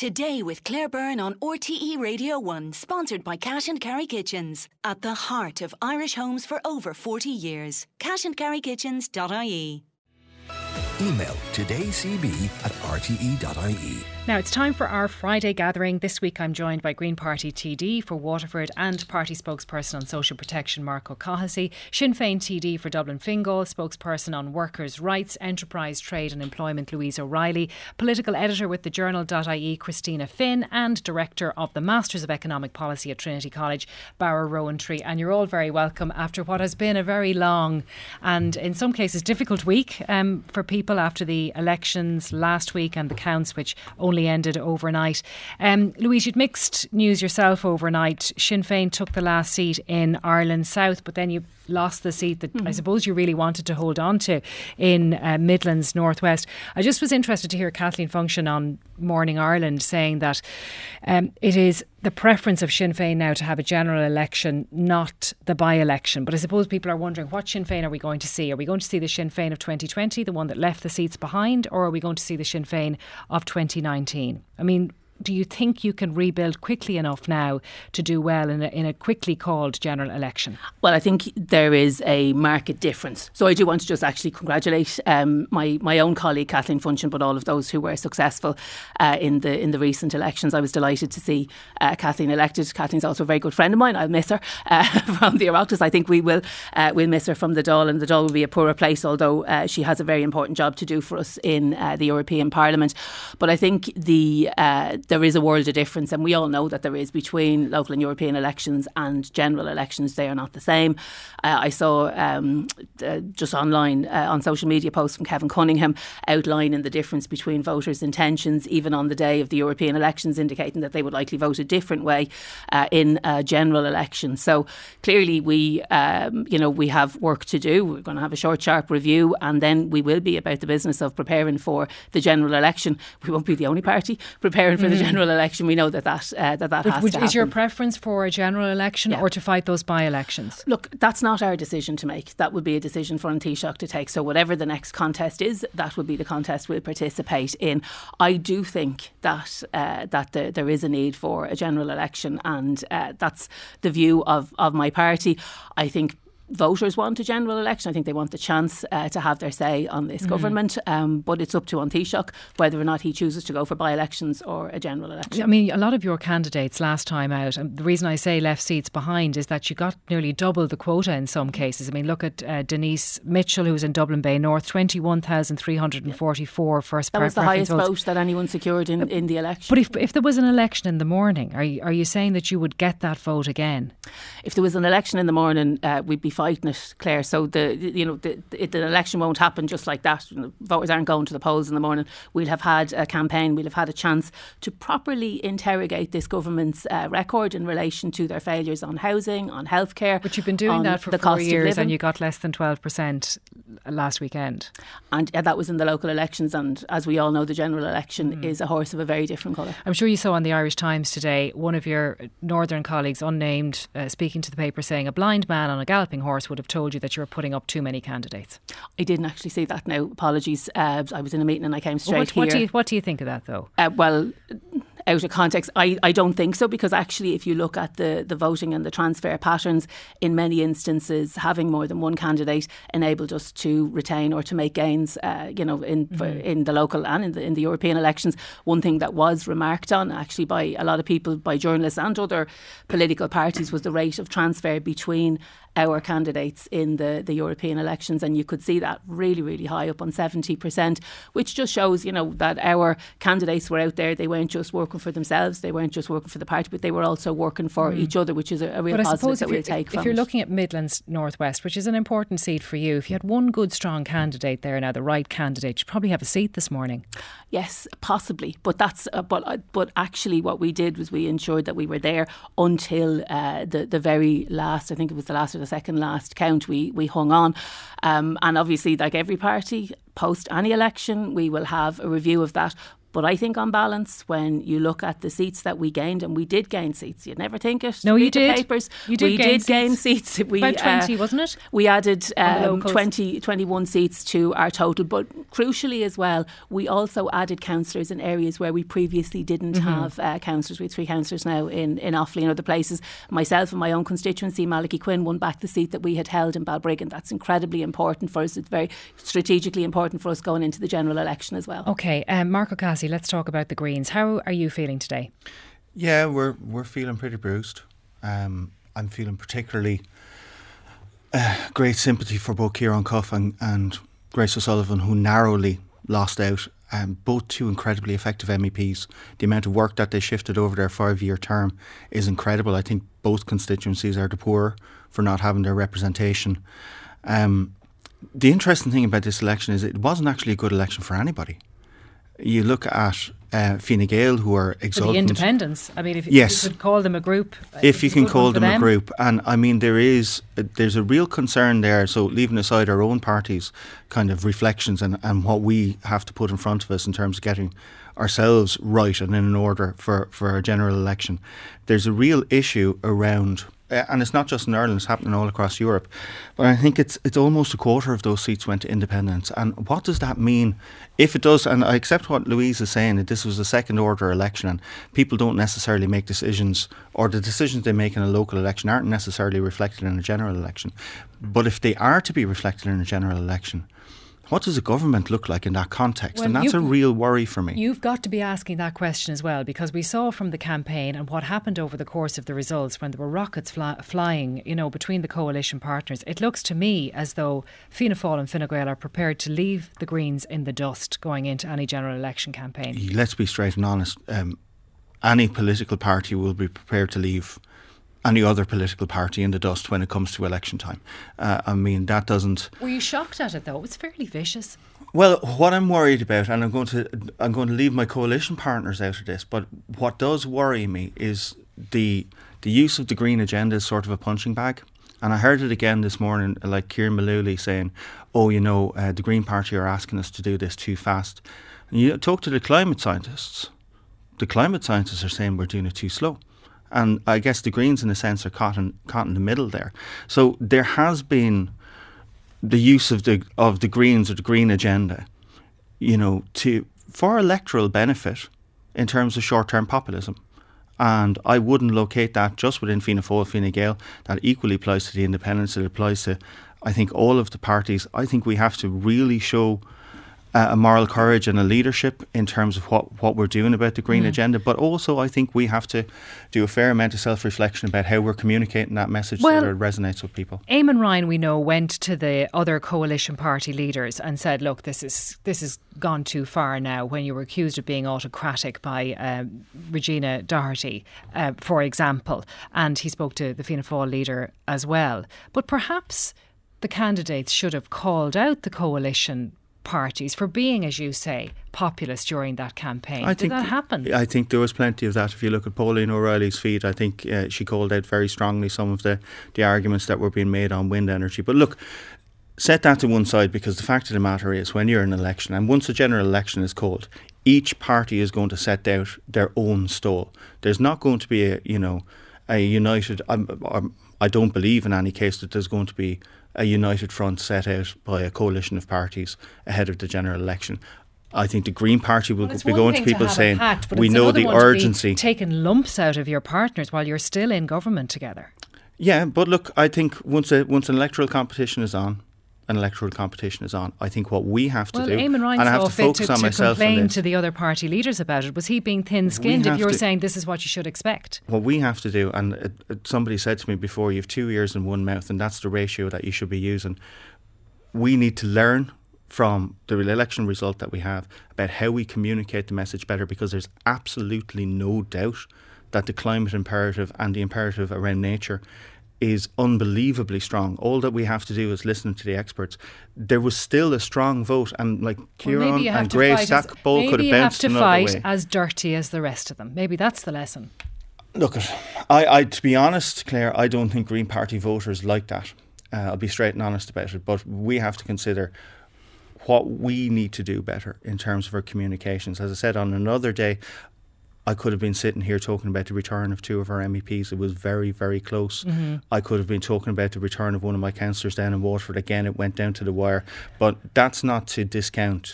Today with Claire Byrne on RTE Radio 1, sponsored by Cash and Carry Kitchens. At the heart of Irish homes for over 40 years. cashandcarrykitchens.ie. Email todaycb@rte.ie. Now it's time for our Friday gathering. This week I'm joined by Green Party TD for Waterford and Party spokesperson on social protection Mark O'Cahasey, Sinn Féin TD for Dublin Fingal, spokesperson on workers' rights, enterprise, trade and employment Louise O'Reilly, political editor with the journal.ie Christina Finn, and director of the Masters of Economic Policy at Trinity College, Barra Rowantree. And you're all very welcome after what has been a very long and in some cases difficult week for people after the elections last week and the counts which only ended overnight. Louise, you'd mixed news yourself overnight. Sinn Féin took the last seat in Ireland South, but then you lost the seat that I suppose you really wanted to hold on to in Midlands Northwest. I just was interested to hear Kathleen Function on Morning Ireland saying that it is the preference of Sinn Féin now to have a general election, not the by-election. But I suppose people are wondering, what Sinn Féin are we going to see? Are we going to see the Sinn Féin of 2020, the one that left the seats behind, or are we going to see the Sinn Féin of 2019? I mean, do you think you can rebuild quickly enough now to do well in a quickly called general election? Well, I think there is a marked difference. So I do want to just actually congratulate my own colleague Kathleen Function, but all of those who were successful in the recent elections. I was delighted to see Kathleen elected. Kathleen's also a very good friend of mine. I'll miss her from the Oireachtas. I think we'll miss her from the Dáil, and the Dáil will be a poorer place, although she has a very important job to do for us in the European Parliament. But I think there is a world of difference, and we all know that there is, between local and European elections and general elections. They are not the same. I saw just online on social media posts from Kevin Cunningham outlining the difference between voters' intentions even on the day of the European elections, indicating that they would likely vote a different way in a general election. So clearly we have work to do. We're going to have a short, sharp review, and then we will be about the business of preparing for the general election. We won't be the only party preparing for the general election. We know that has to happen. Is your preference for a general election or to fight those by-elections? Look, that's not our decision to make. That would be a decision for An Taoiseach to take. So whatever the next contest is, that would be the contest we'll participate in. I do think that there is a need for a general election, and that's the view of my party. I think voters want a general election. I think they want the chance to have their say on this government, but it's up to An Taoiseach whether or not he chooses to go for by-elections or a general election. I mean, a lot of your candidates last time out, and the reason I say left seats behind is that you got nearly double the quota in some cases. I mean, look at Denise Mitchell, who was in Dublin Bay North, 21,344 first That was the highest vote that anyone secured in the election. But if there was an election in the morning, are you saying that you would get that vote again? If there was an election in the morning, we'd be fighting it, Claire. So the election won't happen just like that. Voters aren't going to the polls in the morning. We'll have had a campaign. We'll have had a chance to properly interrogate this government's record in relation to their failures on housing, on healthcare. But you've been doing that for 4 years, and you got less than 12% last weekend. And that was in the local elections. And as we all know, the general election is a horse of a very different colour. I'm sure you saw on the Irish Times today one of your northern colleagues, unnamed, speaking to the paper, saying a blind man on a galloping horse would have told you that you were putting up too many candidates. I didn't actually see that now. Apologies. I was in a meeting and I came straight here. What do you think of that though? Well, out of context, I don't think so, because actually if you look at the voting and the transfer patterns, in many instances having more than one candidate enabled us to retain or to make gains in the local and in the European elections. One thing that was remarked on actually by a lot of people, by journalists and other political parties, was the rate of transfer between our candidates in the European elections, and you could see that really, really high, up on 70%, which just shows, that our candidates were out there. They weren't just working for themselves, they weren't just working for the party, but they were also working for each other, which is a real positive that we'll take from it. If you're looking at Midlands Northwest, which is an important seat for you, if you had one good strong candidate there now, the right candidate, you'd probably have a seat this morning. Yes, possibly, but that's but actually what we did was we ensured that we were there until the very last. I think it was the last or the second last count. We hung on, and obviously, like every party, post any election, we will have a review of that. But I think on balance, when you look at the seats that we gained, and we did gain seats, you'd never think it. No, Read you did. The papers. You did gain seats. About 20, wasn't it? We added 21 seats to our total. But crucially as well, we also added councillors in areas where we previously didn't have councillors. We have 3 councillors now in Offaly and other places. Myself and my own constituency, Malachy Quinn, won back the seat that we had held in Balbriggan. That's incredibly important for us. It's very strategically important for us going into the general election as well. OK, Mark O'Casey, let's talk about the Greens. How are you feeling today? Yeah, we're feeling pretty bruised. I'm feeling particularly great sympathy for both Ciarán Cuffe and Grace O'Sullivan, who narrowly lost out. Both 2 incredibly effective MEPs. The amount of work that they shifted over their 5-year term is incredible. I think both constituencies are the poorer for not having their representation. The interesting thing about this election is it wasn't actually a good election for anybody. You look at Fine Gael, who are exultant. For the independents. I mean, if you could call them a group. If you can call them a group. And I mean, there's a real concern there. So leaving aside our own party's kind of reflections and what we have to put in front of us in terms of getting ourselves right and in an order for a general election, there's a real issue around, and it's not just in Ireland, it's happening all across Europe, but I think it's almost a quarter of those seats went to independents. And what does that mean if it does? And I accept what Louise is saying, that this was a second order election and people don't necessarily make decisions, or the decisions they make in a local election aren't necessarily reflected in a general election. But if they are to be reflected in a general election, what does a government look like in that context? Well, and that's a real worry for me. You've got to be asking that question as well, because we saw from the campaign and what happened over the course of the results when there were rockets flying, between the coalition partners. It looks to me as though Fianna Fáil and Fine Gael are prepared to leave the Greens in the dust going into any general election campaign. Let's be straight and honest. Any political party will be prepared to leave any other political party in the dust when it comes to election time. I mean, that doesn't... Were you shocked at it though? It was fairly vicious. Well, what I'm worried about, and I'm going to leave my coalition partners out of this, but what does worry me is the use of the Green agenda as sort of a punching bag. And I heard it again this morning, like Kieran Mullooly saying, the Green Party are asking us to do this too fast. And you talk to the climate scientists. The climate scientists are saying we're doing it too slow. And I guess the Greens, in a sense, are caught in the middle there. So there has been the use of the Greens or the Green agenda, for electoral benefit in terms of short-term populism. And I wouldn't locate that just within Fianna Fáil, Fine Gael. That equally applies to the independents. It applies to, I think, all of the parties. I think we have to really show a moral courage and a leadership in terms of what we're doing about the Green agenda, but also I think we have to do a fair amount of self-reflection about how we're communicating that message so that it resonates with people. Eamon Ryan, we know, went to the other coalition party leaders and said, look, this is gone too far now, when you were accused of being autocratic by Regina Doherty, for example, and he spoke to the Fianna Fáil leader as well. But perhaps the candidates should have called out the coalition parties for being, as you say, populist during that campaign. Did that happen? I think there was plenty of that. If you look at Pauline O'Reilly's feed, I think she called out very strongly some of the arguments that were being made on wind energy. But look, set that to one side, because the fact of the matter is, when you're in an election, and once a general election is called, each party is going to set out their own stall. There's not going to be a united... I don't believe in any case that there's going to be a united front set out by a coalition of parties ahead of the general election. I think the Green Party will be going to people saying, we know the urgency. Taking lumps out of your partners while you're still in government together. Yeah, but look, I think once an electoral competition is on, I think what we have to do, Eamon Ryan, and I have to focus on myself complain on this, to the other party leaders about it. Was he being thin-skinned if you're saying this is what you should expect? What we have to do, and somebody said to me before, you have 2 ears and one mouth, and that's the ratio that you should be using. We need to learn from the election result that we have about how we communicate the message better, because there's absolutely no doubt that the climate imperative and the imperative around nature is unbelievably strong. All that we have to do is listen to the experts. There was still a strong vote, and like Ciarán and Grace, that ball could have bounced another way. Maybe you have to fight as dirty as the rest of them. Maybe that's the lesson. Look, I to be honest, Claire, I don't think Green Party voters like that. I'll be straight and honest about it. But we have to consider what we need to do better in terms of our communications. As I said, on another day, I could have been sitting here talking about the return of 2 of our MEPs. It was very, very close. I could have been talking about the return of one of my councillors down in Waterford. Again, it went down to the wire. But that's not to discount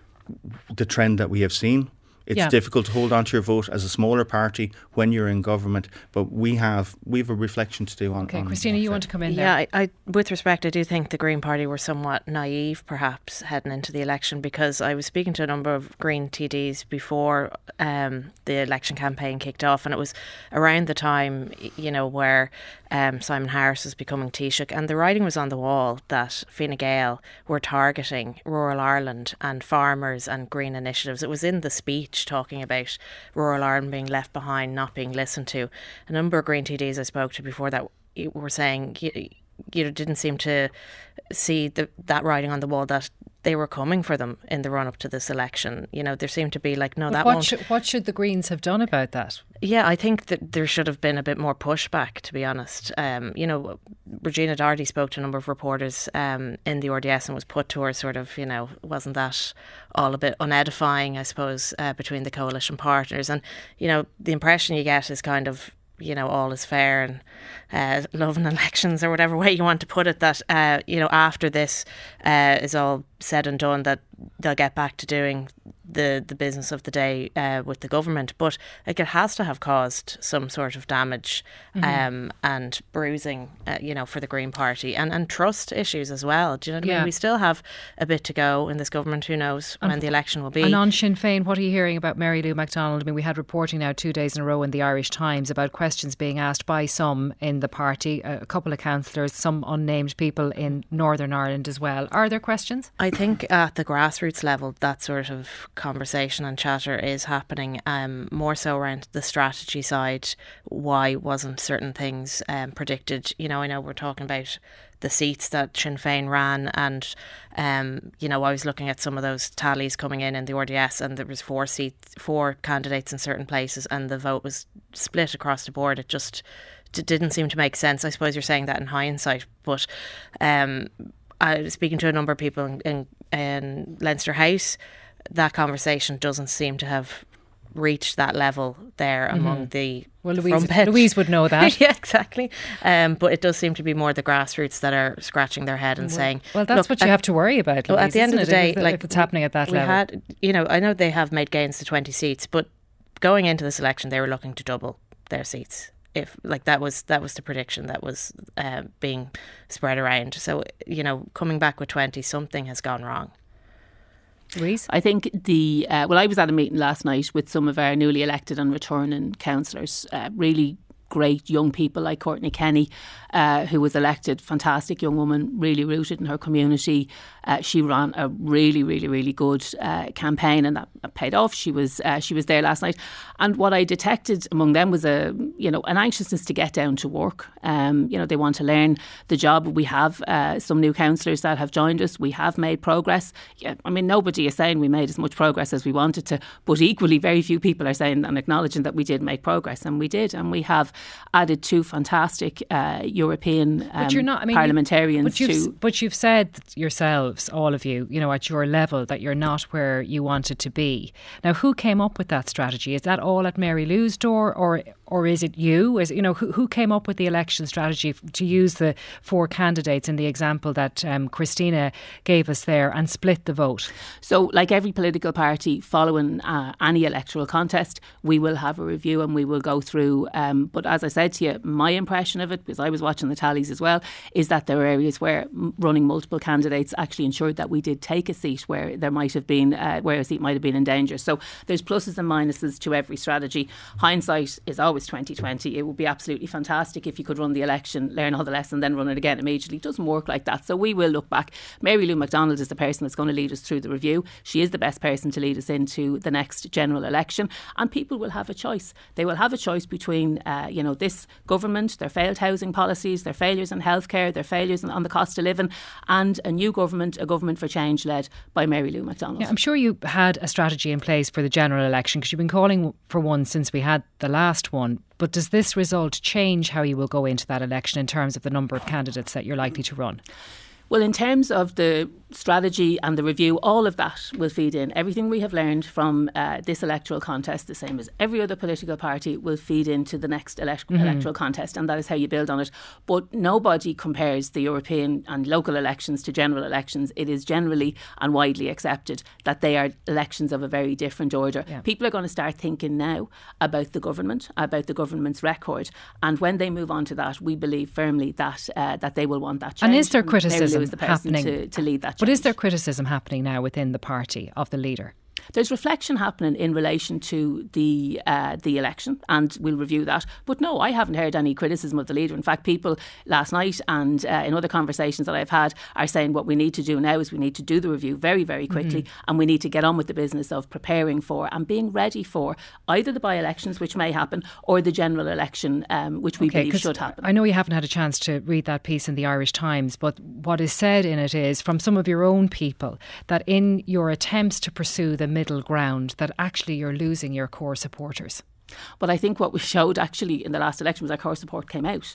the trend that we have seen. It's difficult to hold on to your vote as a smaller party when you're in government, but we have a reflection to do on. Okay, Christina, you want to come in there? Yeah, I with respect, I do think the Green Party were somewhat naive, perhaps, heading into the election, because I was speaking to a number of Green TDs before the election campaign kicked off, and it was around the time, where Simon Harris was becoming Taoiseach, and the writing was on the wall that Fine Gael were targeting rural Ireland and farmers and green initiatives. It was in the speech talking about rural Ireland being left behind, not being listened to. A number of Green TDs I spoke to before that were saying didn't seem to see that writing on the wall, that they were coming for them in the run-up to this election. There seemed to be like, no, that won't... What should the Greens have done about that? Yeah, I think that there should have been a bit more pushback, to be honest. Regina Doherty spoke to a number of reporters in the RDS and was put to her sort of, wasn't that all a bit unedifying, I suppose, between the coalition partners? And, the impression you get is kind of, all is fair and love and elections, or whatever way you want to put it, that, after this is all said and done, that they'll get back to doing the business of the day with the government. But it has to have caused some sort of damage and bruising, for the Green Party, and trust issues as well. Do you know what I mean? We still have a bit to go in this government. Who knows when the election will be. And on Sinn Féin, what are you hearing about Mary Lou McDonald? I mean, we had reporting now 2 days in a row in the Irish Times about questions being asked by some in the party, a couple of councillors, some unnamed people in Northern Ireland as well. Are there questions? I think at the grassroots level, that sort of conversation and chatter is happening, more so around the strategy side. Why wasn't certain things predicted? I know we're talking about the seats that Sinn Féin ran, and I was looking at some of those tallies coming in the RDS, and there was 4 candidates in certain places, and the vote was split across the board. It just didn't seem to make sense. I suppose you're saying that in hindsight, but I was speaking to a number of people in Leinster House. That conversation doesn't seem to have reached that level there among the Louise would know that. Yeah, exactly. But it does seem to be more the grassroots that are scratching their head and saying, well, that's what you have to worry about, Louise, at the end of the day, if it's happening at that level. I know they have made gains to 20 seats, but going into this election, they were looking to double their seats. If that was the prediction that was being spread around. So, coming back with 20, something has gone wrong. Louise? I think I was at a meeting last night with some of our newly elected and returning councillors, really great young people like Courtney Kenny, who was elected, fantastic young woman, really rooted in her community. She ran a really, really, really good campaign, and that paid off. She was there last night, and what I detected among them was an anxiousness to get down to work. They want to learn the job. We have some new councillors that have joined us. We have made progress. Yeah, I mean, nobody is saying we made as much progress as we wanted to, but equally, very few people are saying and acknowledging that we did make progress, and we did, and we have added 2 fantastic European parliamentarians. But you've said yourselves, all of you, at your level, that you're not where you wanted to be. Now, who came up with that strategy? Is that all at Mary Lou's door, or is it you? Who came up with the election strategy to use the 4 candidates in the example that Christina gave us there and split the vote? So, like every political party, following any electoral contest, we will have a review and we will go through. But as I said to you, my impression of it, because I was watching the tallies as well, is that there are areas where running multiple candidates actually ensured that we did take a seat where there might have been where a seat might have been in danger. So there's pluses and minuses to every strategy. Hindsight is always 2020. It would be absolutely fantastic if you could run the election, learn all the lessons, then run it again immediately. It doesn't work like that. So we will look back. Mary Lou McDonald is the person that's going to lead us through the review. She is the best person to lead us into the next general election, and people will have a choice. They will have a choice between this government, their failed housing policies, their failures in healthcare, their failures on the cost of living, and a new government, a government for change led by Mary Lou McDonald. Yeah, I'm sure you had a strategy in place for the general election, because you've been calling for one since we had the last one. But does this result change how you will go into that election in terms of the number of candidates that you're likely to run? Well, in terms of the strategy and the review, all of that will feed in. Everything we have learned from this electoral contest, the same as every other political party, will feed into the next electoral contest, and that is how you build on it. But nobody compares the European and local elections to general elections. It is generally and widely accepted that they are elections of a very different order. Yeah. People are going to start thinking now about the government, about the government's record, and when they move on to that, we believe firmly that that they will want that change. And is there criticism happening to lead that change? But is there criticism happening now within the party of the leader? There's reflection happening in relation to the election, and we'll review that. But no, I haven't heard any criticism of the leader. In fact, people last night and in other conversations that I've had are saying what we need to do now is we need to do the review very, very quickly, and we need to get on with the business of preparing for and being ready for either the by-elections, which may happen, or the general election, which we believe should happen. I know you haven't had a chance to read that piece in the Irish Times, but what is said in it is, from some of your own people, that in your attempts to pursue the middle ground, that actually you're losing your core supporters. But I think what we showed actually in the last election was our core support came out.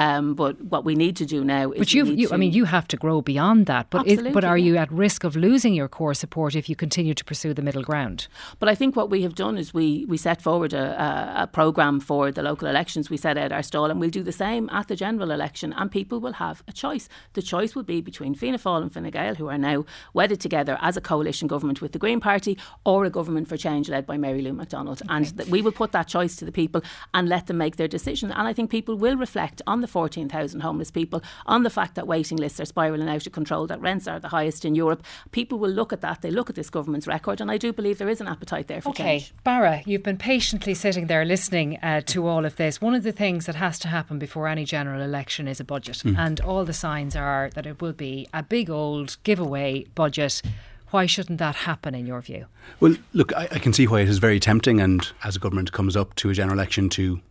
But what we need to do now is... But you have to grow beyond that. But are you at risk of losing your core support if you continue to pursue the middle ground? But I think what we have done is we set forward a programme for the local elections. We set out our stall, and we'll do the same at the general election, and people will have a choice. The choice will be between Fianna Fáil and Fine Gael, who are now wedded together as a coalition government with the Green Party, or a government for change led by Mary Lou McDonald. Okay. And we will put that choice to the people and let them make their decision. And I think people will reflect on the 14,000 homeless people, on the fact that waiting lists are spiralling out of control, that rents are the highest in Europe. People will look at that. They look at this government's record, and I do believe there is an appetite there for change. Barra, you've been patiently sitting there listening to all of this. One of the things that has to happen before any general election is a budget, and all the signs are that it will be a big old giveaway budget. Why shouldn't that happen in your view? Well, look, I can see why it is very tempting, and as a government comes up to a general election, to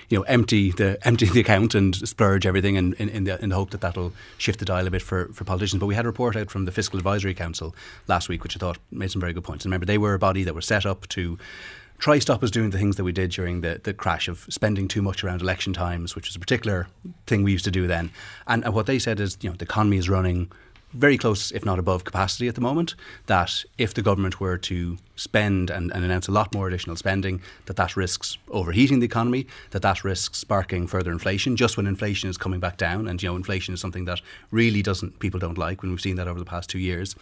empty the account and splurge everything, and in the hope that that'll shift the dial a bit for politicians. But we had a report out from the Fiscal Advisory Council last week, which I thought made some very good points. And remember, they were a body that were set up to try stop us doing the things that we did during the crash of spending too much around election times, which was a particular thing we used to do then. And what they said is, the economy is running very close, if not above capacity at the moment, that if the government were to spend and announce a lot more additional spending, that risks overheating the economy, that risks sparking further inflation, just when inflation is coming back down. And, inflation is something that really people don't like, when we've seen that over the past 2 years.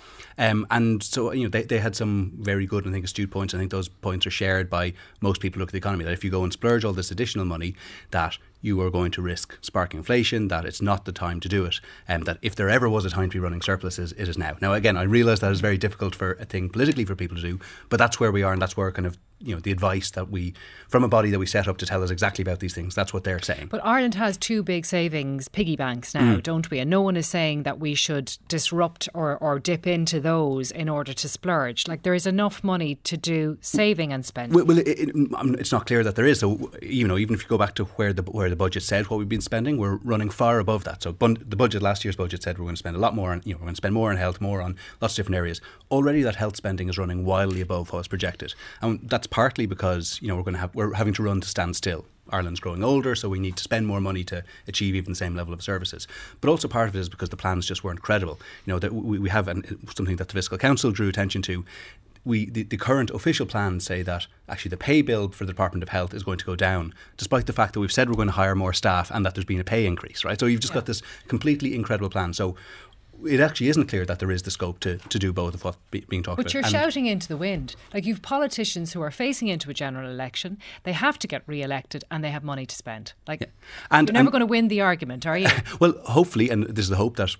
And so, they had some very good, I think, astute points. I think those points are shared by most people who look at the economy, that if you go and splurge all this additional money, that you are going to risk sparking inflation, that it's not the time to do it, and that if there ever was a time to be running surpluses, it is now. Now, again, I realise that is very difficult for a thing politically for people to do, but that's where we are, and that's where kind of the advice that we, from a body that we set up to tell us exactly about these things, that's what they're saying. But Ireland has two big savings piggy banks now, don't we? And no one is saying that we should disrupt or dip into those in order to splurge. Like, there is enough money to do saving and spending. Well, it's not clear that there is. So, even if you go back to where the budget said what we've been spending, we're running far above that. So the budget, last year's budget, said we're going to spend a lot more on, we're going to spend more on health, more on lots of different areas. Already that health spending is running wildly above what's projected. And that's partly because we're having to run to stand still. Ireland's growing older, so we need to spend more money to achieve even the same level of services. But also part of it is because the plans just weren't credible. That we have something that the Fiscal Council drew attention to. The current official plans say that actually the pay bill for the Department of Health is going to go down, despite the fact that we've said we're going to hire more staff and that there's been a pay increase, right? So you've just got this completely incredible plan. So it actually isn't clear that there is the scope to do both of what's being talked about. But you're shouting into the wind. Like, you've politicians who are facing into a general election, they have to get re-elected and they have money to spend. You're never going to win the argument, are you? Well, hopefully, and this is the hope, that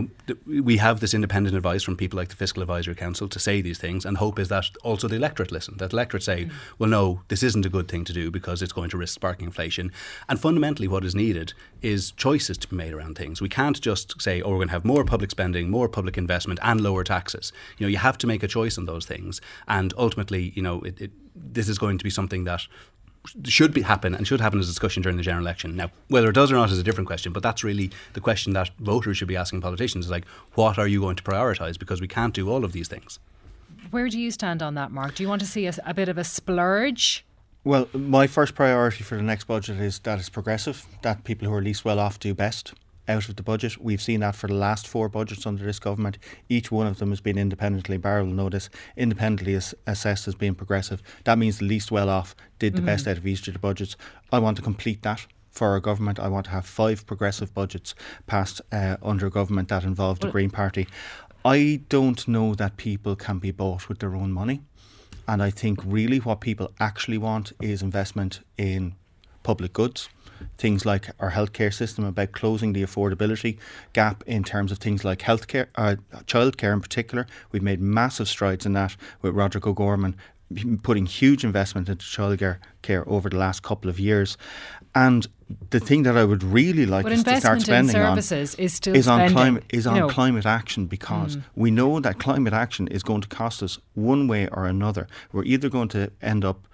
we have this independent advice from people like the Fiscal Advisory Council to say these things, and hope is that also the electorate listen, that the electorate say, well, no, this isn't a good thing to do because it's going to risk sparking inflation. And fundamentally what is needed is choices to be made around things. We can't just say, we're going to have more public spending, more public investment and lower taxes. You have to make a choice on those things, and ultimately, this is going to be something that should happen as a discussion during the general election. Now, whether it does or not is a different question, but that's really the question that voters should be asking politicians, is like, what are you going to prioritise? Because we can't do all of these things. Where do you stand on that, Mark? Do you want to see a bit of a splurge? Well, my first priority for the next budget is that it's progressive, that people who are least well off do best. out of the budget. We've seen that for the last 4 budgets under this government. Each one of them has been independently, Barry will know this, independently assessed as being progressive. That means the least well off did the best out of each of the budgets. I want to complete that for our government. I want to have 5 progressive budgets passed under a government that involved the Green Party. I don't know that people can be bought with their own money. And I think really what people actually want is investment in public goods. Things like our healthcare system, about closing the affordability gap in terms of things like healthcare, childcare in particular. We've made massive strides in that with Roderick O'Gorman putting huge investment into childcare over the last couple of years. And the thing that I would really like us to start spending on is climate action, because we know that climate action is going to cost us one way or another. We're either going to end up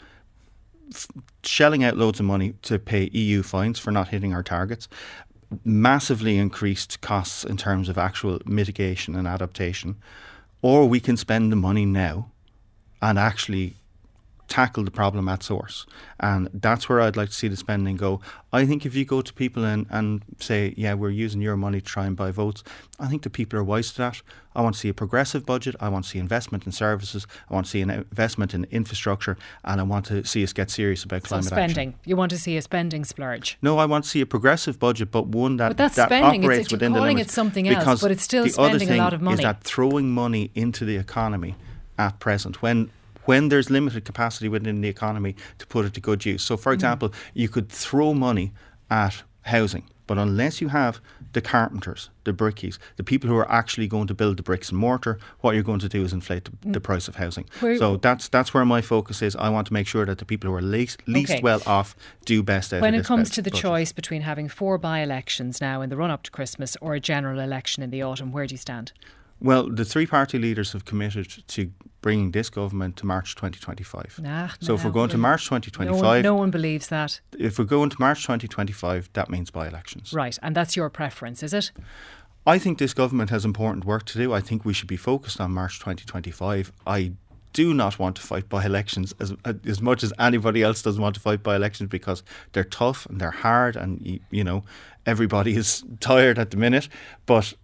shelling out loads of money to pay EU fines for not hitting our targets, massively increased costs in terms of actual mitigation and adaptation, or we can spend the money now and actually tackle the problem at source. And that's where I'd like to see the spending go. I think if you go to people and say, yeah, we're using your money to try and buy votes, I think the people are wise to that. I want to see a progressive budget. I want to see investment in services. I want to see an investment in infrastructure. And I want to see us get serious about climate spending. action. You want to see a spending splurge? No, I want to see a progressive budget, but one that operates within the limits. You're calling it something else, but it's still spending a lot of money. The other thing is that throwing money into the economy at present, when there's limited capacity within the economy to put it to good use. So, for example, you could throw money at housing, but unless you have the carpenters, the brickies, the people who are actually going to build the bricks and mortar, what you're going to do is inflate the price of housing. So that's where my focus is. I want to make sure that the people who are least well off do best out of this. When it comes to the choice between having 4 by-elections now in the run-up to Christmas or a general election in the autumn, where do you stand? Well, the 3 party leaders have committed to bringing this government to March 2025. If we're going to March 2025... No one believes that. If we're going to March 2025, that means by-elections. Right, and that's your preference, is it? I think this government has important work to do. I think we should be focused on March 2025. I do not want to fight by-elections as much as anybody else doesn't want to fight by-elections, because they're tough and they're hard, and, you know, everybody is tired at the minute. But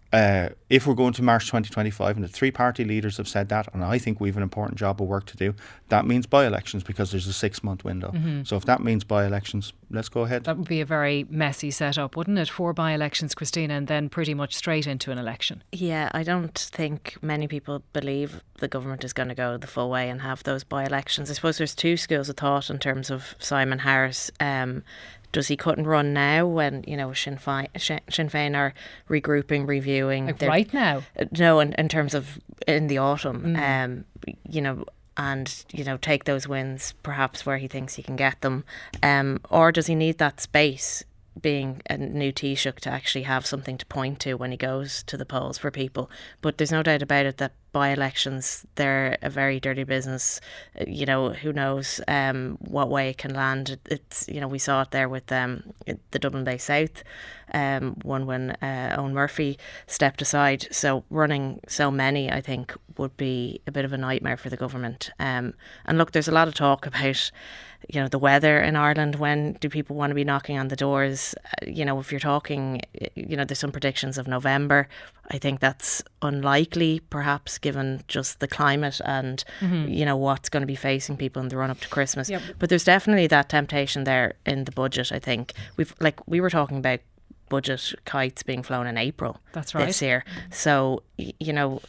if we're going to March 2025, and the 3 party leaders have said that, and I think we have an important job of work to do, that means by-elections, because there's a 6-month window. So if that means by-elections, let's go ahead. That would be a very messy setup, wouldn't it? 4 by-elections, Christina, and then pretty much straight into an election. Yeah, I don't think many people believe the government is going to go the full way and have those by-elections. I suppose there's 2 schools of thought in terms of Simon Harris. Does he cut and run now when, you know, Sinn Féin are regrouping, reviewing? Like right now? No, in terms of in the autumn, you know, and, you know, take those wins perhaps where he thinks he can get them. Or does he need that space, being a new Taoiseach, to actually have something to point to when he goes to the polls for people? But there's no doubt about it that by-elections, they're a very dirty business. You know, who knows what way it can land. It's, you know, we saw it there with the Dublin Bay South one when Owen Murphy stepped aside. So running so many, I think, would be a bit of a nightmare for the government. And look, there's a lot of talk about, you know, the weather in Ireland. When do people want to be knocking on the doors? You know, if you're talking, you know, there's some predictions of November. I think that's unlikely, perhaps, given just the climate and, you know, what's going to be facing people in the run up to Christmas. Yep. But there's definitely that temptation there in the budget, I think. We were talking about budget kites being flown in April. That's right. This year. So, you know,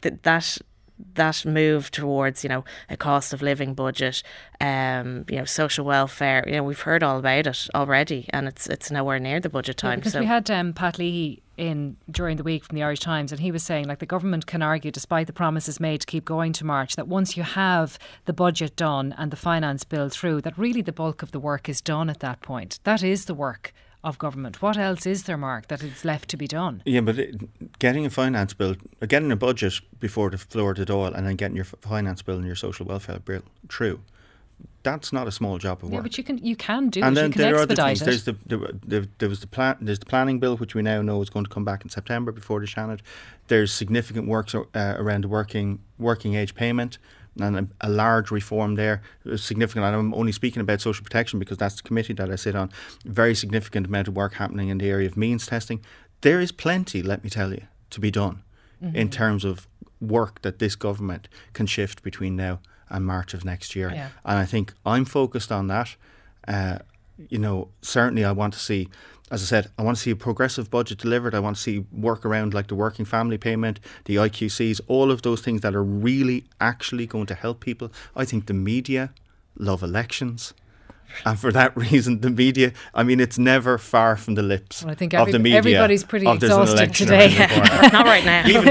that move towards, you know, a cost of living budget, you know, social welfare, you know, we've heard all about it already, and it's nowhere near the budget time. Because we had Pat Leahy in during the week from the Irish Times, and he was saying, like, the government can argue, despite the promises made to keep going to March, that once you have the budget done and the finance bill through, that really the bulk of the work is done at that point. That is the work of government. What else is there, Mark, that is left to be done? Yeah, but getting a finance bill, getting a budget before the floor to Dáil, and then getting your finance bill and your social welfare bill through, that's not a small job of work. Yeah, but you can do and it. Then you can there expedite are other things. it. There's the planning bill, which we now know is going to come back in September before the Seanad. There's significant works around the working age payment, and a large reform there, significant. And I'm only speaking about social protection because that's the committee that I sit on. Very significant amount of work happening in the area of means testing. There is plenty, let me tell you, to be done in terms of work that this government can shift between now and March of next year. Yeah. And I think I'm focused on that. Certainly I want to see, as I said, I want to see a progressive budget delivered. I want to see work around like the working family payment, the IQCs, all of those things that are really actually going to help people. I think the media love elections. And for that reason, the media, I mean, it's never far from the lips of the media. Everybody's pretty exhausted today. Not right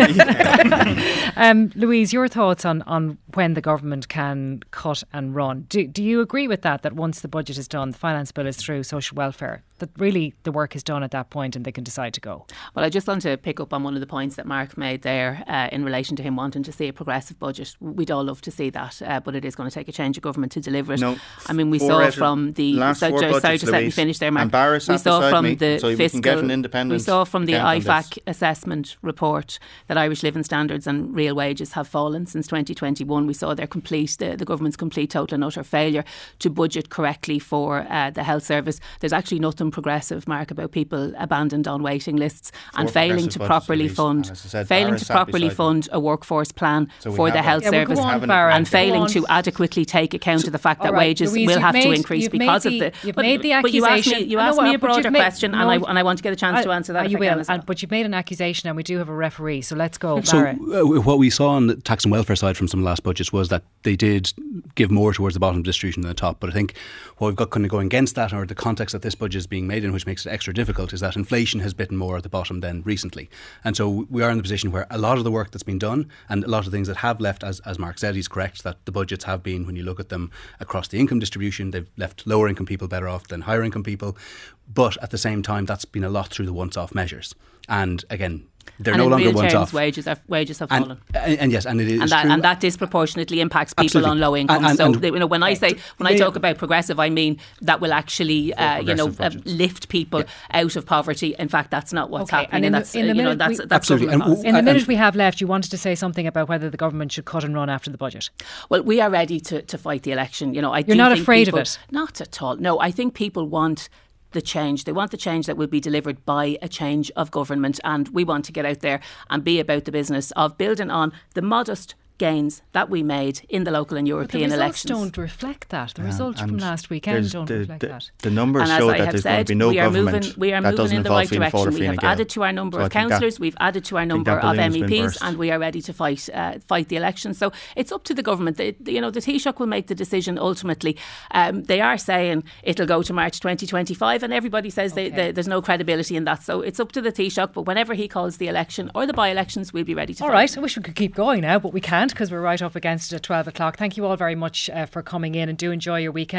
now. Louise, your thoughts on when the government can cut and run. Do you agree with that once the budget is done, the finance bill is through, social welfare, that really the work is done at that point and they can decide to go? Well, I just want to pick up on one of the points that Mark made there in relation to him wanting to see a progressive budget. We'd all love to see that, but it is going to take a change of government to deliver it. No, I mean, we saw from the sorry, just let me finish there, Mark. We saw from the fiscal, we saw from the IFAC assessment report that Irish living standards and real wages have fallen since 2021. We saw the government's complete, total and utter failure to budget correctly for the health service. There's actually nothing progressive, Mark, about people abandoned on waiting lists and failing to properly fund a workforce plan for the health service and failing to adequately take account of the fact that wages will have to increase because of the. You've made the accusation. But you asked me a broader question, and I want to get a chance to answer that. You will, but you've made an accusation, and we do have a referee, so let's go. So what we saw on the tax and welfare side from some last budgets was that they did give more towards the bottom distribution than the top. But I think what we've got kind of going against that, or the context that this budget is being made in, which makes it extra difficult, is that inflation has bitten more at the bottom than recently. And so we are in the position where a lot of the work that's been done and a lot of things that have left, as Mark said, he's correct, that the budgets have been, when you look at them across the income distribution, they've left lower income people better off than higher income people. But at the same time, that's been a lot through the once-off measures. And again, they're no longer once off. Wages have fallen, and yes, and it is true. And that disproportionately impacts people on low income. When I talk about progressive, I mean that will actually lift people out of poverty. In fact, that's not what's happening. That's absolutely. In the minute we have left, you wanted to say something about whether the government should cut and run after the budget. Well, we are ready to fight the election. You're not afraid of it? Not at all. No, I think people want the change. They want the change that will be delivered by a change of government, and we want to get out there and be about the business of building on the modest gains that we made in the local and European elections. The results don't reflect that. The results from last weekend don't reflect that. The numbers show that there's going to be no government we are moving in the right direction. We have added to our number of councillors, we've added to our number of MEPs, and we are ready to fight the election. So it's up to the government. The Taoiseach will make the decision ultimately. They are saying it'll go to March 2025, and everybody says there's no credibility in that. So it's up to the Taoiseach, but whenever he calls the election or the by-elections, we'll be ready to fight. All right, I wish we could keep going now, but we can't because we're right up against it at 12 o'clock. Thank you all very much for coming in, and do enjoy your weekend.